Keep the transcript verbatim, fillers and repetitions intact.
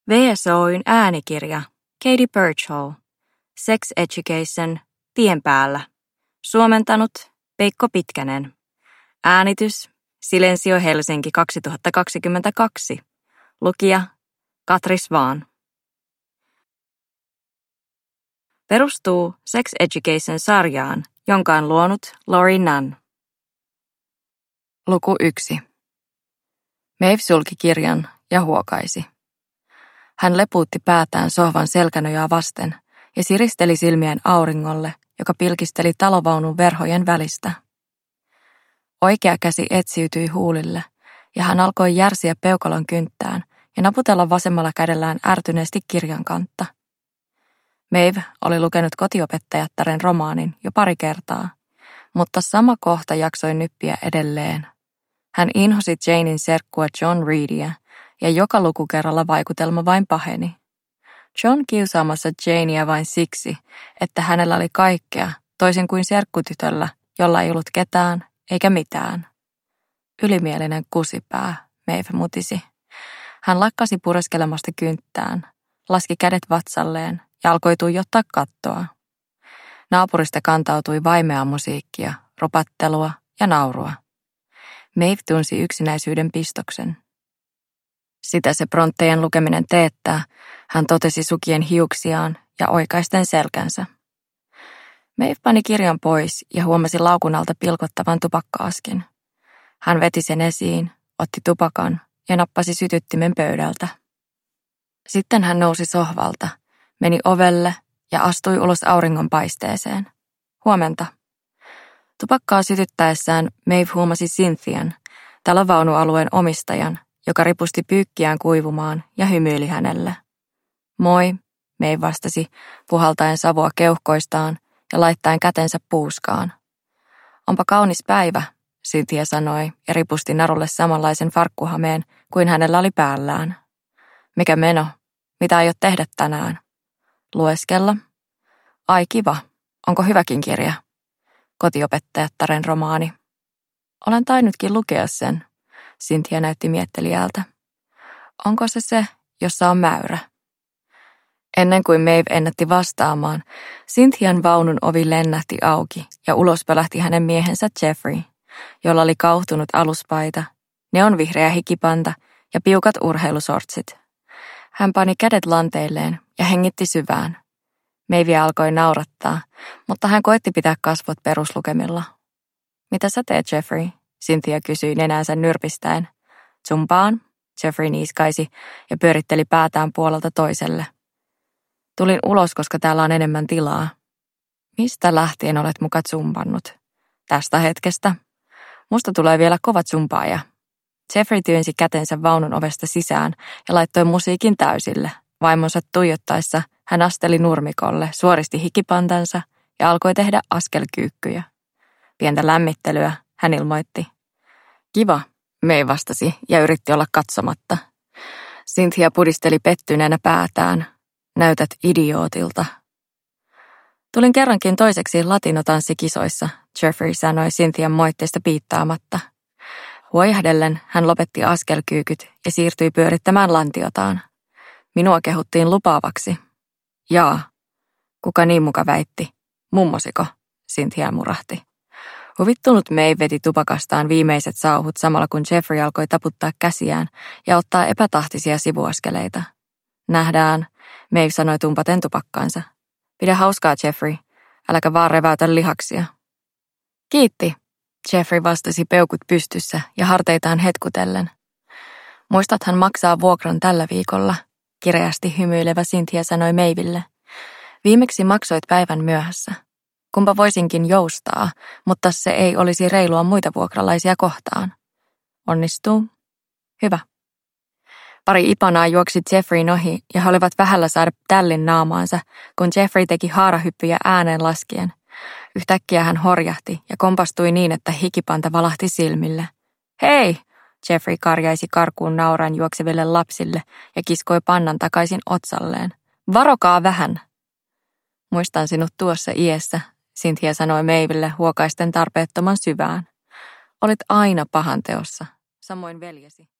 V S O:n äänikirja Katie Birchall, Sex Education, Tien päällä. Suomentanut Peikko Pitkänen. Äänitys Silensio Helsinki kaksituhattakaksikymmentäkaksi. Lukija Katri Svaan. Perustuu Sex Education-sarjaan, jonka on luonut Lori Nunn. Luku yksi. Maeve sulki kirjan ja huokaisi. Hän lepuutti päätään sohvan selkänojaa vasten ja siristeli silmiään auringolle, joka pilkisteli talovaunun verhojen välistä. Oikea käsi etsiytyi huulille ja hän alkoi järsiä peukalon kynttään ja naputella vasemmalla kädellään ärtyneesti kirjan kantta. Maeve oli lukenut kotiopettajattaren romaanin jo pari kertaa, mutta sama kohta jaksoi nyppiä edelleen. Hän inhosi Janein serkkua John Reedia ja joka lukukerralla vaikutelma vain paheni. John kiusaamassa Janea vain siksi, että hänellä oli kaikkea, toisin kuin serkkutytöllä, jolla ei ollut ketään eikä mitään. Ylimielinen kusipää, Maeve mutisi. Hän lakkasi pureskelemasta kynttään, laski kädet vatsalleen ja alkoi tuijottaa kattoa. Naapurista kantautui vaimeaa musiikkia, ropattelua ja naurua. Maeve tunsi yksinäisyyden pistoksen. Sitä se pronttejen lukeminen teettää, hän totesi sukien hiuksiaan ja oikaisten selkänsä. Maeve pani kirjan pois ja huomasi laukun alta pilkottavan tupakka-askin. Hän veti sen esiin, otti tupakan ja nappasi sytyttimen pöydältä. Sitten hän nousi sohvalta, meni ovelle ja astui ulos auringonpaisteeseen. Huomenta. Tupakkaa sytyttäessään Maeve huomasi Cynthian, talovaunualueen omistajan, joka ripusti pyykkiään kuivumaan ja hymyili hänelle. Moi, Maeve vastasi, puhaltaen savua keuhkoistaan ja laittaen kätensä puuskaan. Onpa kaunis päivä, Cynthia sanoi ja ripusti narulle samanlaisen farkkuhameen kuin hänellä oli päällään. Mikä meno? Mitä aiot tehdä tänään? Lueskella. Ai kiva. Onko hyväkin kirja? Kotiopettajattaren romaani. Olen tainnutkin lukea sen. Cynthia näytti miettelijältä. Onko se se, jossa on mäyrä? Ennen kuin Maeve ennätti vastaamaan, Cynthian vaunun ovi lennähti auki ja ulos pölähti hänen miehensä Jeffrey, jolla oli kauhtunut aluspaita, neonvihreä hikipanta ja piukat urheilusortsit. Hän pani kädet lanteilleen ja hengitti syvään. Maeve alkoi naurattaa, mutta hän koetti pitää kasvot peruslukemilla. Mitä sä teet, Jeffrey? Cynthia kysyi nenänsä nyrpistäen. Zumpaan, Jeffrey niiskaisi ja pyöritteli päätään puolelta toiselle. Tulin ulos, koska täällä on enemmän tilaa. Mistä lähtien olet muka zumpannut? Tästä hetkestä. Musta tulee vielä kova zumpaaja. Jeffrey työnsi kätensä vaunun ovesta sisään ja laittoi musiikin täysille. Vaimonsa tuijottaessa hän asteli nurmikolle, suoristi hikipantansa ja alkoi tehdä askelkyykkyjä. Pientä lämmittelyä, hän ilmoitti. Kiva, Maeve vastasi ja yritti olla katsomatta. Cynthia pudisteli pettyneenä päätään. Näytät idiootilta. Tulin kerrankin toiseksi latinotanssikisoissa, Jeffrey sanoi Cynthian moitteista piittaamatta. Huojahdellen hän lopetti askelkyykyt ja siirtyi pyörittämään lantiotaan. Minua kehuttiin lupaavaksi. Jaa. Kuka niin muka väitti? Mummosiko? Cynthia murahti. Huvittunut Maeve veti tupakastaan viimeiset sauhut samalla kun Jeffrey alkoi taputtaa käsiään ja ottaa epätahtisia sivuaskeleita. Nähdään, Maeve sanoi tumpaten tupakkaansa. Pidä hauskaa, Jeffrey. Äläkä vaan reväytä lihaksia. Kiitti, Jeffrey vastasi peukut pystyssä ja harteitaan hetkutellen. Muistathan maksaa vuokran tällä viikolla, kireästi hymyilevä Cynthia sanoi Maeville. Viimeksi maksoit päivän myöhässä. Kumpa voisinkin joustaa, mutta se ei olisi reilua muita vuokralaisia kohtaan. Onnistuu? Hyvä. Pari ipanaa juoksi Jeffreyn ohi ja he olivat vähällä saada tällin naamaansa, kun Jeffrey teki haarahyppyjä ääneen laskien. Yhtäkkiä hän horjahti ja kompastui niin, että hikipanta valahti silmille. Hei! Jeffrey karjaisi karkuun nauraen juokseville lapsille ja kiskoi pannan takaisin otsalleen. Varokaa vähän! Muistan sinut tuossa iässä, Cynthia sanoi Maeville huokaisten tarpeettoman syvään. Olit aina pahan teossa, samoin veljesi.